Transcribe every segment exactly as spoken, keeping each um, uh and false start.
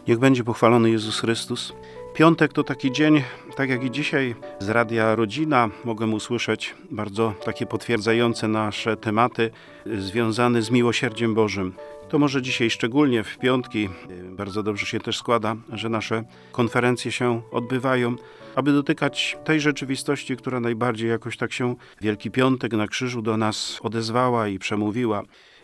Niech będzie pochwalony Jezus Chrystus. Piątek to taki dzień, tak jak i dzisiaj z Radia Rodzina mogłem usłyszeć bardzo takie potwierdzające nasze tematy związane z miłosierdziem Bożym. To może dzisiaj szczególnie w piątki bardzo dobrze się też składa, że nasze konferencje się odbywają, aby dotykać tej rzeczywistości, która najbardziej jakoś tak się Wielki Piątek na krzyżu do nas odezwała i przemówiła.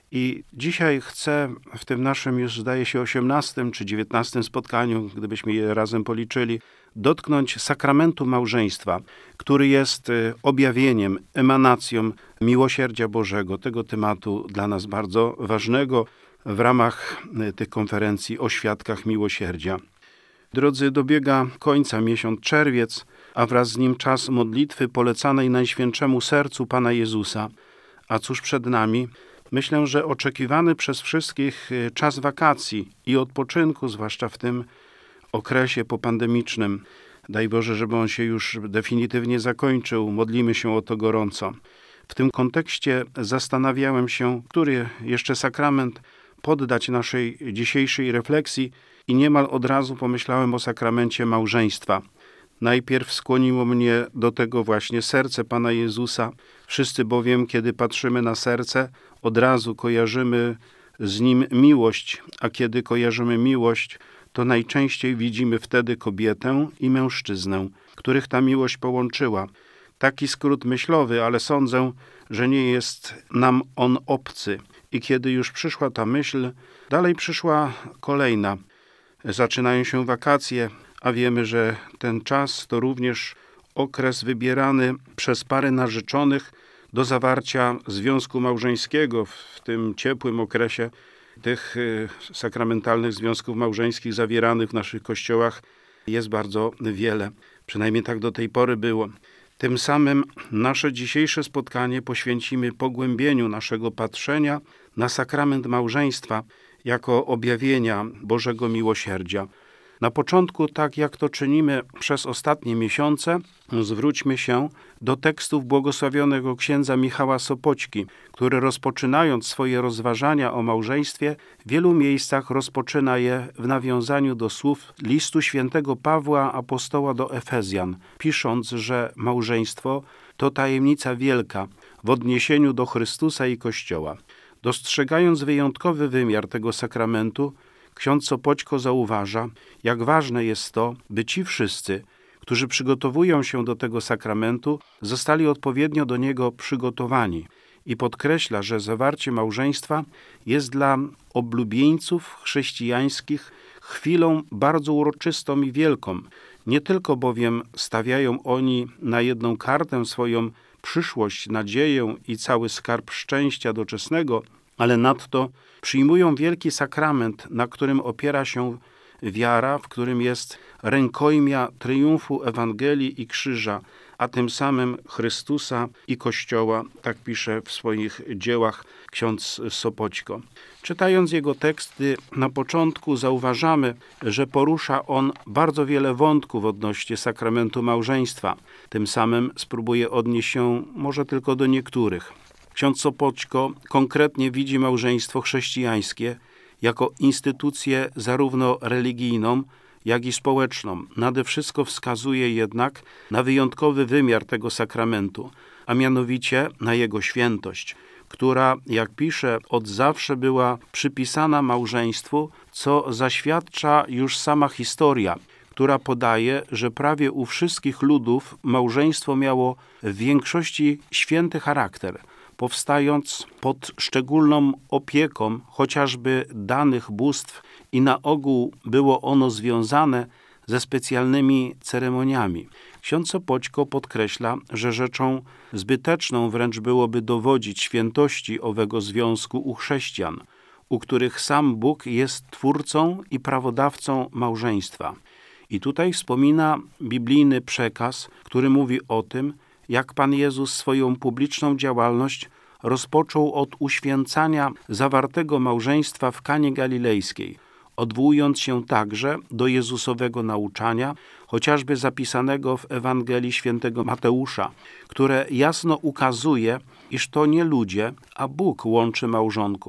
I dzisiaj chcę w tym naszym już zdaje się osiemnastym czy dziewiętnastym spotkaniu, gdybyśmy je razem policzyli, dotknąć sakramentu małżeństwa, który jest objawieniem, emanacją miłosierdzia Bożego, tego tematu dla nas bardzo ważnego w ramach tych konferencji o świadkach miłosierdzia. Drodzy, dobiega końca miesiąc czerwiec, a wraz z nim czas modlitwy polecanej Najświętszemu Sercu Pana Jezusa. A cóż przed nami? Myślę, że oczekiwany przez wszystkich czas wakacji i odpoczynku, zwłaszcza w tym okresie popandemicznym. Daj Boże, żeby on się już definitywnie zakończył. Modlimy się o to gorąco. W tym kontekście zastanawiałem się, który jeszcze sakrament poddać naszej dzisiejszej refleksji i niemal od razu pomyślałem o sakramencie małżeństwa. Najpierw skłoniło mnie do tego właśnie serce Pana Jezusa. Wszyscy bowiem, kiedy patrzymy na serce, od razu kojarzymy z nim miłość, a kiedy kojarzymy miłość, to najczęściej widzimy wtedy kobietę i mężczyznę, których ta miłość połączyła. Taki skrót myślowy, ale sądzę, że nie jest nam on obcy. I kiedy już przyszła ta myśl, dalej przyszła kolejna. Zaczynają się wakacje, a wiemy, że ten czas to również okres wybierany przez pary narzeczonych do zawarcia związku małżeńskiego w tym ciepłym okresie tych sakramentalnych związków małżeńskich zawieranych w naszych kościołach jest bardzo wiele. Przynajmniej tak do tej pory było. Tym samym nasze dzisiejsze spotkanie poświęcimy pogłębieniu naszego patrzenia na sakrament małżeństwa jako objawienia Bożego miłosierdzia. Na początku, tak jak to czynimy przez ostatnie miesiące, zwróćmy się do tekstów błogosławionego księdza Michała Sopoćki, który rozpoczynając swoje rozważania o małżeństwie, w wielu miejscach rozpoczyna je w nawiązaniu do słów listu świętego Pawła apostoła do Efezjan, pisząc, że małżeństwo to tajemnica wielka w odniesieniu do Chrystusa i Kościoła. Dostrzegając wyjątkowy wymiar tego sakramentu, ksiądz Sopoćko zauważa, jak ważne jest to, by ci wszyscy, którzy przygotowują się do tego sakramentu, zostali odpowiednio do niego przygotowani i podkreśla, że zawarcie małżeństwa jest dla oblubieńców chrześcijańskich chwilą bardzo uroczystą i wielką. Nie tylko bowiem stawiają oni na jedną kartę swoją przyszłość, nadzieję i cały skarb szczęścia doczesnego, ale nadto przyjmują wielki sakrament, na którym opiera się wiara, w którym jest rękojmia triumfu Ewangelii i krzyża, a tym samym Chrystusa i Kościoła, tak pisze w swoich dziełach ksiądz Sopoćko. Czytając jego teksty, na początku zauważamy, że porusza on bardzo wiele wątków odnośnie sakramentu małżeństwa. Tym samym spróbuję odnieść się może tylko do niektórych. Ksiądz Sopoćko konkretnie widzi małżeństwo chrześcijańskie jako instytucję zarówno religijną, jak i społeczną. Nade wszystko wskazuje jednak na wyjątkowy wymiar tego sakramentu, a mianowicie na jego świętość, która, jak pisze, od zawsze była przypisana małżeństwu, co zaświadcza już sama historia, która podaje, że prawie u wszystkich ludów małżeństwo miało w większości święty charakter, powstając pod szczególną opieką chociażby danych bóstw i na ogół było ono związane ze specjalnymi ceremoniami. Ksiądz Sopoćko podkreśla, że rzeczą zbyteczną wręcz byłoby dowodzić świętości owego związku u chrześcijan, u których sam Bóg jest twórcą i prawodawcą małżeństwa. I tutaj wspomina biblijny przekaz, który mówi o tym, jak Pan Jezus swoją publiczną działalność rozpoczął od uświęcania zawartego małżeństwa w Kanie Galilejskiej, odwołując się także do Jezusowego nauczania, chociażby zapisanego w Ewangelii świętego Mateusza, które jasno ukazuje, iż to nie ludzie, a Bóg łączy małżonków.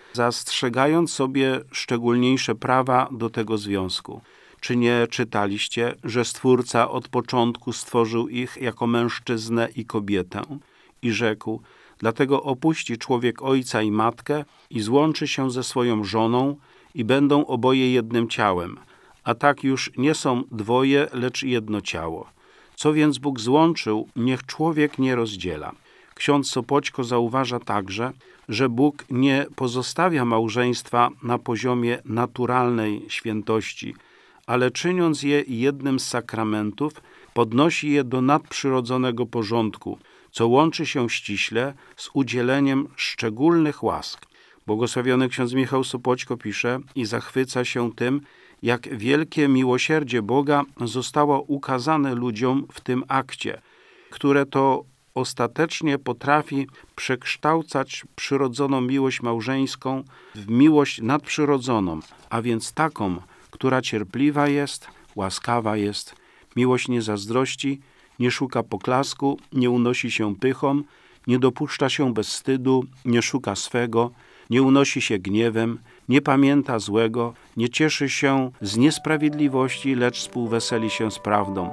zastrzegając sobie szczególniejsze prawa do tego związku. Czy nie czytaliście, że Stwórca od początku stworzył ich jako mężczyznę i kobietę i rzekł: dlatego opuści człowiek ojca i matkę i złączy się ze swoją żoną i będą oboje jednym ciałem. A tak już nie są dwoje, lecz jedno ciało. Co więc Bóg złączył, niech człowiek nie rozdziela. Ksiądz Sopoćko zauważa także, że Bóg nie pozostawia małżeństwa na poziomie naturalnej świętości, ale czyniąc je jednym z sakramentów, podnosi je do nadprzyrodzonego porządku, co łączy się ściśle z udzieleniem szczególnych łask. Błogosławiony ksiądz Michał Sopoćko pisze i zachwyca się tym, jak wielkie miłosierdzie Boga zostało ukazane ludziom w tym akcie, które to ostatecznie potrafi przekształcać przyrodzoną miłość małżeńską w miłość nadprzyrodzoną, a więc taką, która cierpliwa jest, łaskawa jest, miłość nie zazdrości, nie szuka poklasku, nie unosi się pychą, nie dopuszcza się bezwstydu, nie szuka swego, nie unosi się gniewem, nie pamięta złego, nie cieszy się z niesprawiedliwości, lecz współweseli się z prawdą.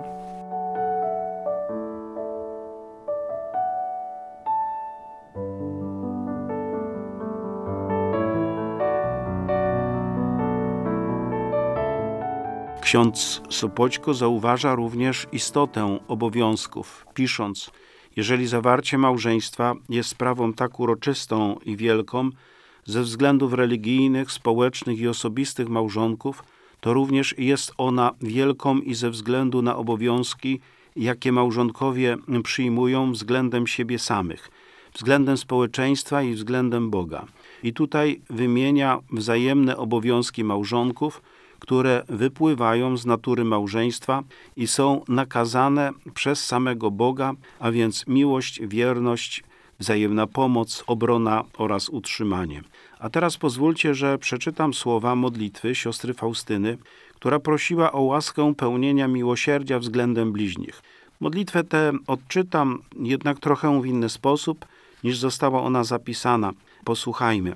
Ksiądz Sopoćko zauważa również istotę obowiązków, pisząc: jeżeli zawarcie małżeństwa jest sprawą tak uroczystą i wielką, ze względów religijnych, społecznych i osobistych małżonków, to również jest ona wielką i ze względu na obowiązki, jakie małżonkowie przyjmują względem siebie samych, względem społeczeństwa i względem Boga. I tutaj wymienia wzajemne obowiązki małżonków, które wypływają z natury małżeństwa i są nakazane przez samego Boga, a więc miłość, wierność, wzajemna pomoc, obrona oraz utrzymanie. A teraz pozwólcie, że przeczytam słowa modlitwy siostry Faustyny, która prosiła o łaskę pełnienia miłosierdzia względem bliźnich. Modlitwę tę odczytam jednak trochę w inny sposób, niż została ona zapisana. Posłuchajmy.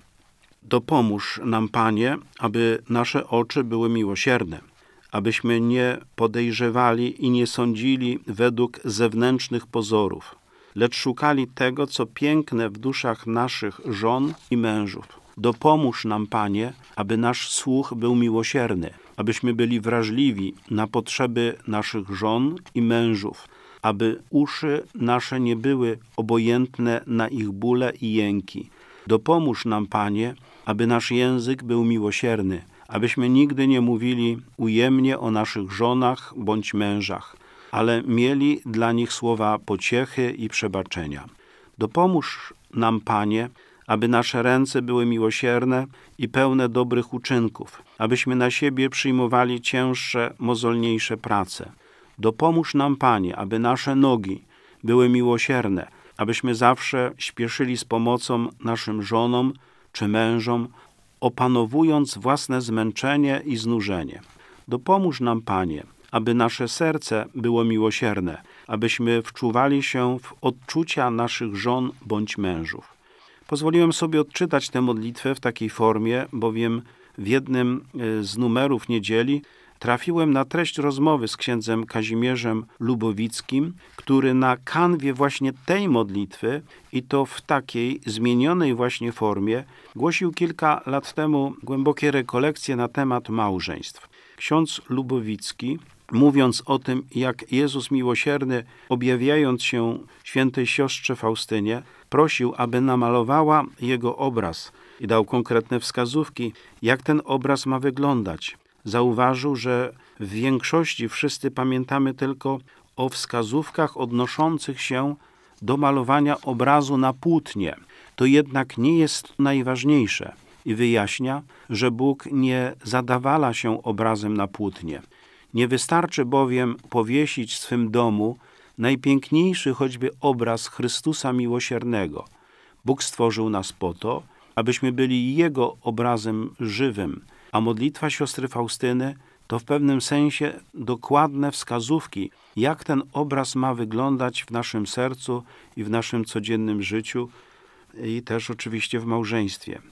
Dopomóż nam, Panie, aby nasze oczy były miłosierne, abyśmy nie podejrzewali i nie sądzili według zewnętrznych pozorów, lecz szukali tego, co piękne w duszach naszych żon i mężów. Dopomóż nam, Panie, aby nasz słuch był miłosierny, abyśmy byli wrażliwi na potrzeby naszych żon i mężów, aby uszy nasze nie były obojętne na ich bóle i jęki. Dopomóż nam, Panie, aby nasz język był miłosierny, abyśmy nigdy nie mówili ujemnie o naszych żonach bądź mężach, ale mieli dla nich słowa pociechy i przebaczenia. Dopomóż nam, Panie, aby nasze ręce były miłosierne i pełne dobrych uczynków, abyśmy na siebie przyjmowali cięższe, mozolniejsze prace. Dopomóż nam, Panie, aby nasze nogi były miłosierne, abyśmy zawsze śpieszyli z pomocą naszym żonom czy mężom, opanowując własne zmęczenie i znużenie. Dopomóż nam, Panie, aby nasze serce było miłosierne, abyśmy wczuwali się w odczucia naszych żon bądź mężów. Pozwoliłem sobie odczytać tę modlitwę w takiej formie, bowiem w jednym z numerów niedzieli trafiłem na treść rozmowy z księdzem Kazimierzem Lubowickim, który na kanwie właśnie tej modlitwy i to w takiej zmienionej właśnie formie głosił kilka lat temu głębokie rekolekcje na temat małżeństw. Ksiądz Lubowicki, mówiąc o tym, jak Jezus miłosierny, objawiając się świętej siostrze Faustynie, prosił, aby namalowała jego obraz i dał konkretne wskazówki, jak ten obraz ma wyglądać. Zauważył, że w większości wszyscy pamiętamy tylko o wskazówkach odnoszących się do malowania obrazu na płótnie. To jednak nie jest najważniejsze i wyjaśnia, że Bóg nie zadawala się obrazem na płótnie. Nie wystarczy bowiem powiesić w swym domu najpiękniejszy choćby obraz Chrystusa Miłosiernego. Bóg stworzył nas po to, abyśmy byli Jego obrazem żywym, a modlitwa siostry Faustyny to w pewnym sensie dokładne wskazówki, jak ten obraz ma wyglądać w naszym sercu i w naszym codziennym życiu i też oczywiście w małżeństwie.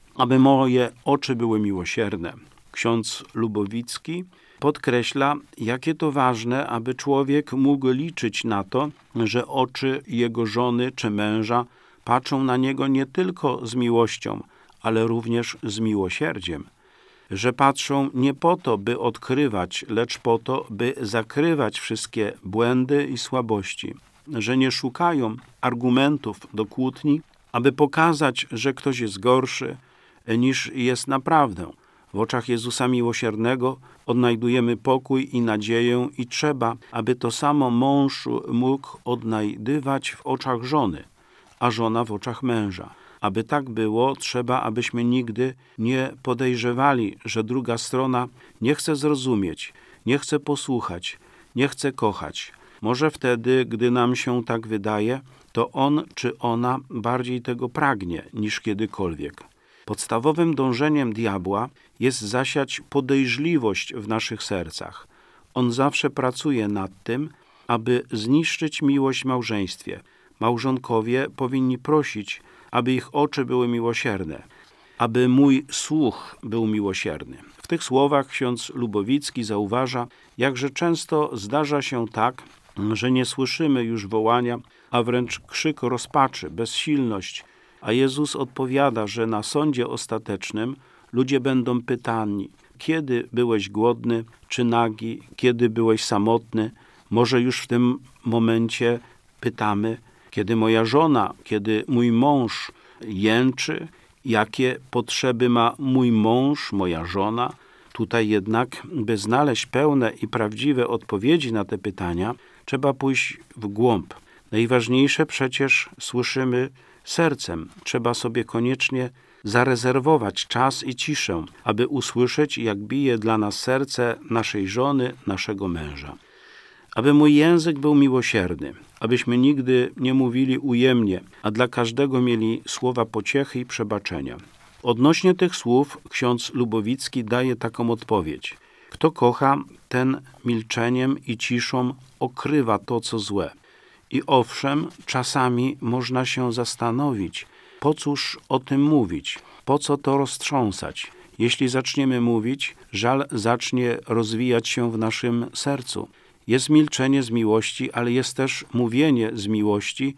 aby moje oczy były miłosierne. Ksiądz Lubowicki podkreśla, jakie to ważne, aby człowiek mógł liczyć na to, że oczy jego żony czy męża patrzą na niego nie tylko z miłością, ale również z miłosierdziem. Że patrzą nie po to, by odkrywać, lecz po to, by zakrywać wszystkie błędy i słabości. Że nie szukają argumentów do kłótni, aby pokazać, że ktoś jest gorszy, niż jest naprawdę. W oczach Jezusa Miłosiernego odnajdujemy pokój i nadzieję i trzeba, aby to samo mąż mógł odnajdywać w oczach żony, a żona w oczach męża. Aby tak było, trzeba, abyśmy nigdy nie podejrzewali, że druga strona nie chce zrozumieć, nie chce posłuchać, nie chce kochać. Może wtedy, gdy nam się tak wydaje, to on czy ona bardziej tego pragnie niż kiedykolwiek. Podstawowym dążeniem diabła jest zasiać podejrzliwość w naszych sercach. On zawsze pracuje nad tym, aby zniszczyć miłość w małżeństwie. Małżonkowie powinni prosić, aby ich oczy były miłosierne, aby mój słuch był miłosierny. W tych słowach ksiądz Lubowicki zauważa, jakże często zdarza się tak, że nie słyszymy już wołania, a wręcz krzyk rozpaczy, bezsilność, a Jezus odpowiada, że na sądzie ostatecznym ludzie będą pytani, kiedy byłeś głodny czy nagi, kiedy byłeś samotny. Może już w tym momencie pytamy, kiedy moja żona, kiedy mój mąż jęczy, jakie potrzeby ma mój mąż, moja żona. Tutaj jednak, by znaleźć pełne i prawdziwe odpowiedzi na te pytania, trzeba pójść w głąb. Najważniejsze przecież słyszymy sercem. Trzeba sobie koniecznie zarezerwować czas i ciszę, aby usłyszeć, jak bije dla nas serce naszej żony, naszego męża. Aby mój język był miłosierny, abyśmy nigdy nie mówili ujemnie, a dla każdego mieli słowa pociechy i przebaczenia. Odnośnie tych słów ksiądz Lubowicki daje taką odpowiedź. Kto kocha, ten milczeniem i ciszą okrywa to, co złe. I owszem, czasami można się zastanowić, po cóż o tym mówić, po co to roztrząsać. Jeśli zaczniemy mówić, żal zacznie rozwijać się w naszym sercu. Jest milczenie z miłości, ale jest też mówienie z miłości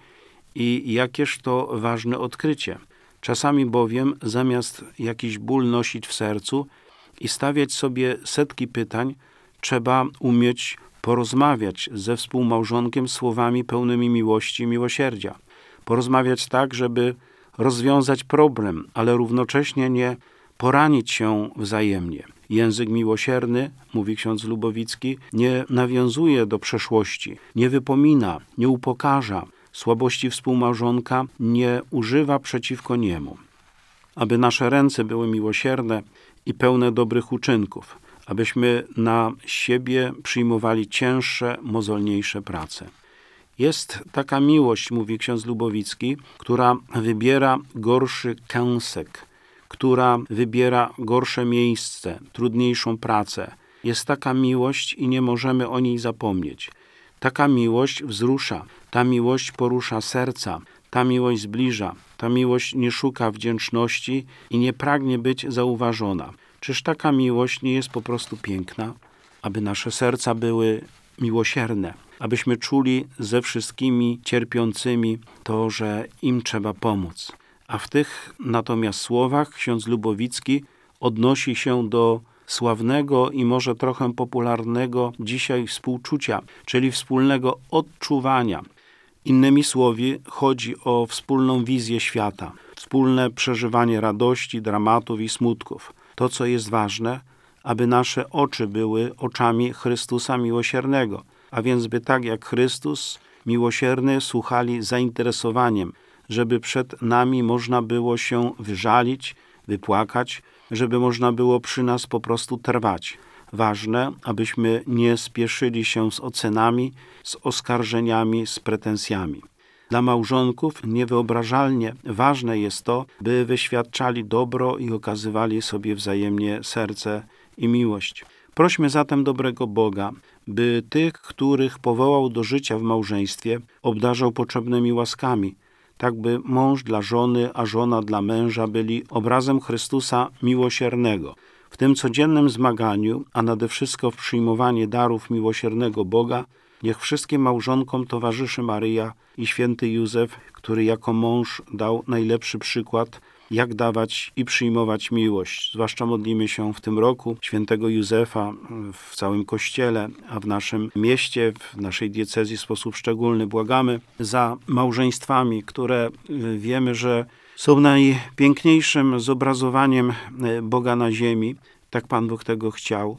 i jakież to ważne odkrycie. Czasami bowiem zamiast jakiś ból nosić w sercu i stawiać sobie setki pytań, trzeba umieć porozmawiać ze współmałżonkiem słowami pełnymi miłości i miłosierdzia. Porozmawiać tak, żeby rozwiązać problem, ale równocześnie nie poranić się wzajemnie. Język miłosierny, mówi ksiądz Lubowicki, nie nawiązuje do przeszłości, nie wypomina, nie upokarza, słabości współmałżonka nie używa przeciwko niemu. Aby nasze ręce były miłosierne i pełne dobrych uczynków, abyśmy na siebie przyjmowali cięższe, mozolniejsze prace. Jest taka miłość, mówi ksiądz Lubowicki, która wybiera gorszy kęsek, która wybiera gorsze miejsce, trudniejszą pracę. Jest taka miłość i nie możemy o niej zapomnieć. Taka miłość wzrusza, ta miłość porusza serca, ta miłość zbliża, ta miłość nie szuka wdzięczności i nie pragnie być zauważona. Czyż taka miłość nie jest po prostu piękna? Aby nasze serca były miłosierne, abyśmy czuli ze wszystkimi cierpiącymi to, że im trzeba pomóc. A w tych natomiast słowach ksiądz Lubowicki odnosi się do sławnego i może trochę popularnego dzisiaj współczucia, czyli wspólnego odczuwania. Innymi słowy, chodzi o wspólną wizję świata, wspólne przeżywanie radości, dramatów i smutków. To, co jest ważne, aby nasze oczy były oczami Chrystusa Miłosiernego, a więc by tak jak Chrystus miłosierny słuchali zainteresowaniem, żeby przed nami można było się wyżalić, wypłakać, żeby można było przy nas po prostu trwać. Ważne, abyśmy nie spieszyli się z ocenami, z oskarżeniami, z pretensjami. Dla małżonków niewyobrażalnie ważne jest to, by wyświadczali dobro i okazywali sobie wzajemnie serce i miłość. Prośmy zatem dobrego Boga, by tych, których powołał do życia w małżeństwie, obdarzał potrzebnymi łaskami, tak by mąż dla żony, a żona dla męża byli obrazem Chrystusa miłosiernego. W tym codziennym zmaganiu, a nade wszystko w przyjmowaniu darów miłosiernego Boga, niech wszystkim małżonkom towarzyszy Maryja i święty Józef, który jako mąż dał najlepszy przykład, jak dawać i przyjmować miłość. Zwłaszcza modlimy się w tym roku świętego Józefa w całym Kościele, a w naszym mieście, w naszej diecezji w sposób szczególny błagamy za małżeństwami, które wiemy, że są najpiękniejszym zobrazowaniem Boga na ziemi. Tak Pan Bóg tego chciał.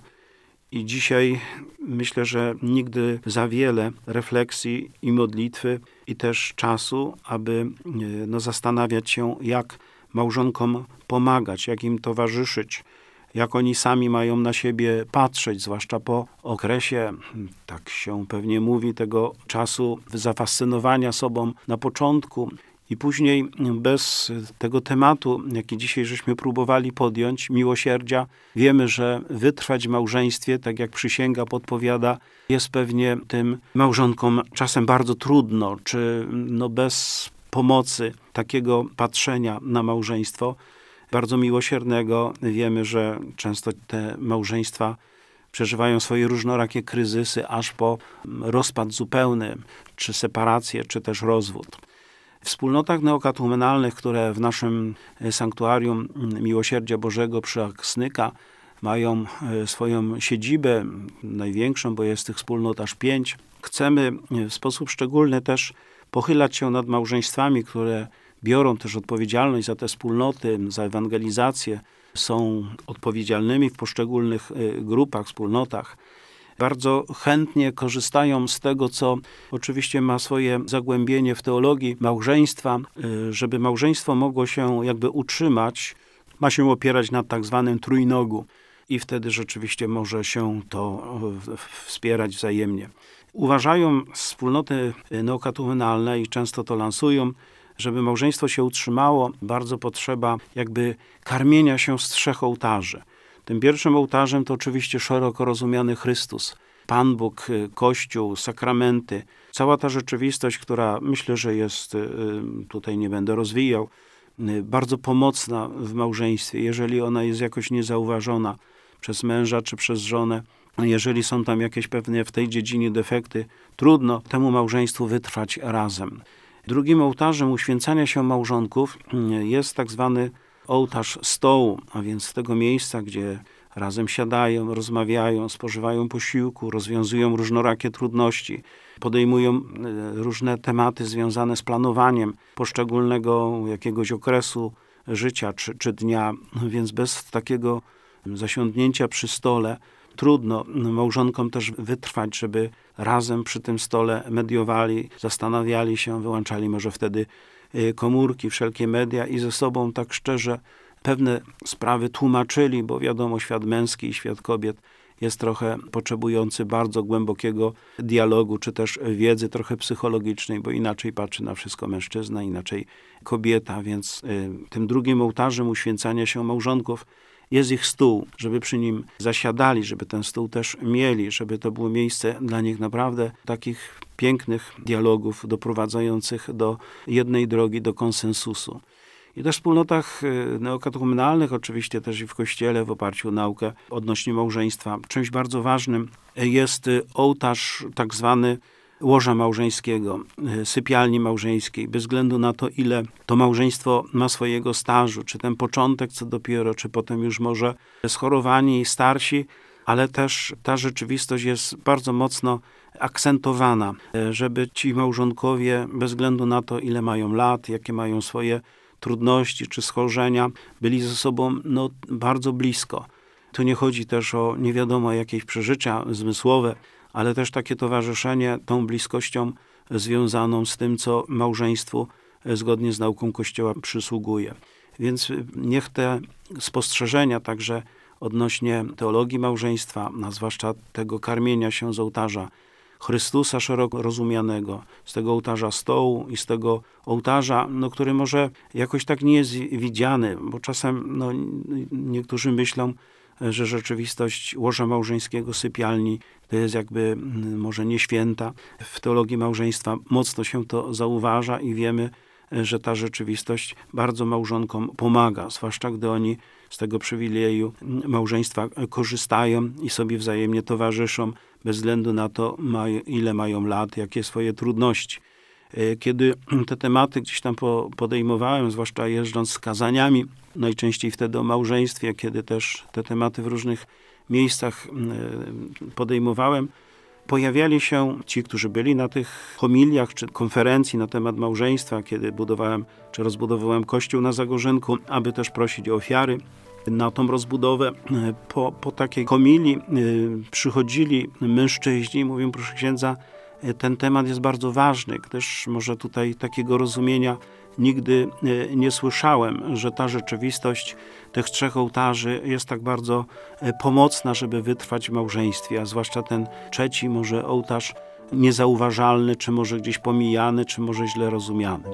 I dzisiaj myślę, że nigdy za wiele refleksji i modlitwy i też czasu, aby no, zastanawiać się, jak małżonkom pomagać, jak im towarzyszyć, jak oni sami mają na siebie patrzeć, zwłaszcza po okresie, tak się pewnie mówi, tego czasu zafascynowania sobą na początku i później bez tego tematu, jaki dzisiaj żeśmy próbowali podjąć, miłosierdzia, wiemy, że wytrwać w małżeństwie, tak jak przysięga podpowiada, jest pewnie tym małżonkom czasem bardzo trudno, czy no bez pomocy takiego patrzenia na małżeństwo, bardzo miłosiernego. Wiemy, że często te małżeństwa przeżywają swoje różnorakie kryzysy, aż po rozpad zupełny, czy separację, czy też rozwód. W wspólnotach neokatechumenalnych, które w naszym sanktuarium Miłosierdzia Bożego przy Aksnyka mają swoją siedzibę, największą, bo jest tych wspólnot aż pięć, chcemy w sposób szczególny też pochylać się nad małżeństwami, które biorą też odpowiedzialność za te wspólnoty, za ewangelizację, są odpowiedzialnymi w poszczególnych grupach, wspólnotach. Bardzo chętnie korzystają z tego, co oczywiście ma swoje zagłębienie w teologii małżeństwa. Żeby małżeństwo mogło się jakby utrzymać, ma się opierać na tak zwanym trójnogu i wtedy rzeczywiście może się to wspierać wzajemnie. Uważają wspólnoty neokatechumenalne i często to lansują, żeby małżeństwo się utrzymało, bardzo potrzeba jakby karmienia się z trzech ołtarzy. Tym pierwszym ołtarzem to oczywiście szeroko rozumiany Chrystus, Pan Bóg, Kościół, sakramenty, cała ta rzeczywistość, która myślę, że jest, tutaj nie będę rozwijał, bardzo pomocna w małżeństwie, jeżeli ona jest jakoś niezauważona przez męża czy przez żonę. Jeżeli są tam jakieś pewne w tej dziedzinie defekty, trudno temu małżeństwu wytrwać razem. Drugim ołtarzem uświęcania się małżonków jest tak zwany ołtarz stołu, a więc tego miejsca, gdzie razem siadają, rozmawiają, spożywają posiłku, rozwiązują różnorakie trudności, podejmują różne tematy związane z planowaniem poszczególnego jakiegoś okresu życia czy, czy dnia, więc bez takiego zasiądnięcia przy stole trudno małżonkom też wytrwać, żeby razem przy tym stole mediowali, zastanawiali się, wyłączali może wtedy komórki, wszelkie media i ze sobą tak szczerze pewne sprawy tłumaczyli, bo wiadomo, świat męski i świat kobiet jest trochę potrzebujący bardzo głębokiego dialogu, czy też wiedzy trochę psychologicznej, bo inaczej patrzy na wszystko mężczyzna, inaczej kobieta, więc y, tym drugim ołtarzem uświęcania się małżonków jest ich stół, żeby przy nim zasiadali, żeby ten stół też mieli, żeby to było miejsce dla nich naprawdę takich pięknych dialogów doprowadzających do jednej drogi, do konsensusu. I też w wspólnotach neokatechumenalnych, oczywiście też i w Kościele w oparciu o naukę odnośnie małżeństwa, czymś bardzo ważnym jest ołtarz tak zwany łoża małżeńskiego, sypialni małżeńskiej, bez względu na to, ile to małżeństwo ma swojego stażu, czy ten początek, co dopiero, czy potem już może schorowani i starsi, ale też ta rzeczywistość jest bardzo mocno akcentowana, żeby ci małżonkowie, bez względu na to, ile mają lat, jakie mają swoje trudności czy schorzenia, byli ze sobą no, bardzo blisko. Tu nie chodzi też o nie wiadomo jakieś przeżycia zmysłowe, ale też takie towarzyszenie tą bliskością związaną z tym, co małżeństwu zgodnie z nauką Kościoła przysługuje. Więc niech te spostrzeżenia także odnośnie teologii małżeństwa, a zwłaszcza tego karmienia się z ołtarza Chrystusa szeroko rozumianego, z tego ołtarza stołu i z tego ołtarza, no, który może jakoś tak nie jest widziany, bo czasem no, niektórzy myślą, że rzeczywistość łoża małżeńskiego, sypialni to jest jakby może nie święta. W teologii małżeństwa mocno się to zauważa i wiemy, że ta rzeczywistość bardzo małżonkom pomaga, zwłaszcza gdy oni z tego przywileju małżeństwa korzystają i sobie wzajemnie towarzyszą, bez względu na to, ile mają lat, jakie swoje trudności. Kiedy te tematy gdzieś tam podejmowałem, zwłaszcza jeżdżąc z kazaniami, najczęściej wtedy o małżeństwie, kiedy też te tematy w różnych miejscach podejmowałem, pojawiali się ci, którzy byli na tych homiliach czy konferencji na temat małżeństwa, kiedy budowałem czy rozbudowywałem kościół na Zagorzynku, aby też prosić o ofiary na tą rozbudowę. Po, po takiej homilii przychodzili mężczyźni i mówią: proszę księdza, ten temat jest bardzo ważny, gdyż może tutaj takiego rozumienia nigdy nie słyszałem, że ta rzeczywistość tych trzech ołtarzy jest tak bardzo pomocna, żeby wytrwać w małżeństwie, a zwłaszcza ten trzeci może ołtarz niezauważalny, czy może gdzieś pomijany, czy może źle rozumiany.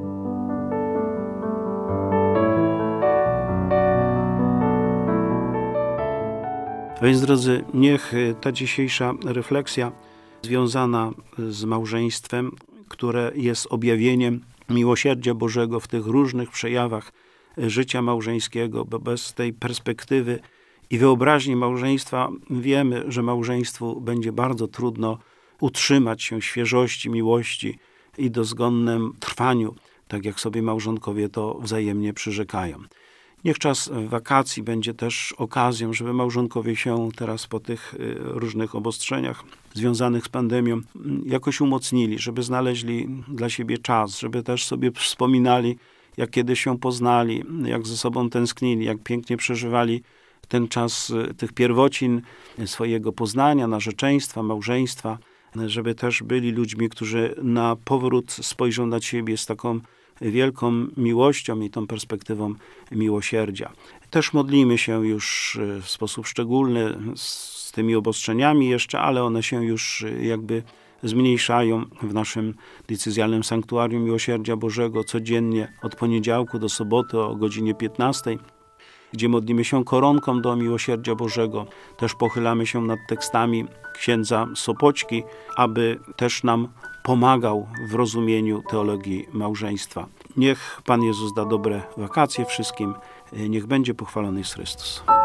A więc, drodzy, niech ta dzisiejsza refleksja związana z małżeństwem, które jest objawieniem miłosierdzia Bożego w tych różnych przejawach życia małżeńskiego, bo bez tej perspektywy i wyobraźni małżeństwa wiemy, że małżeństwu będzie bardzo trudno utrzymać się świeżości, miłości i dozgonnym trwaniu, tak jak sobie małżonkowie to wzajemnie przyrzekają. Niech czas wakacji będzie też okazją, żeby małżonkowie się teraz po tych różnych obostrzeniach związanych z pandemią jakoś umocnili, żeby znaleźli dla siebie czas, żeby też sobie wspominali, jak kiedyś się poznali, jak ze sobą tęsknili, jak pięknie przeżywali ten czas tych pierwocin swojego poznania, narzeczeństwa, małżeństwa, żeby też byli ludźmi, którzy na powrót spojrzą na siebie z taką wielką miłością i tą perspektywą miłosierdzia. Też modlimy się już w sposób szczególny z tymi obostrzeniami jeszcze, ale one się już jakby zmniejszają w naszym diecezjalnym sanktuarium Miłosierdzia Bożego codziennie od poniedziałku do soboty o godzinie piętnastej, gdzie modlimy się koronką do Miłosierdzia Bożego. Też pochylamy się nad tekstami księdza Sopoćki, aby też nam pomagał w rozumieniu teologii małżeństwa. Niech Pan Jezus da dobre wakacje wszystkim. Niech będzie pochwalony Chrystus.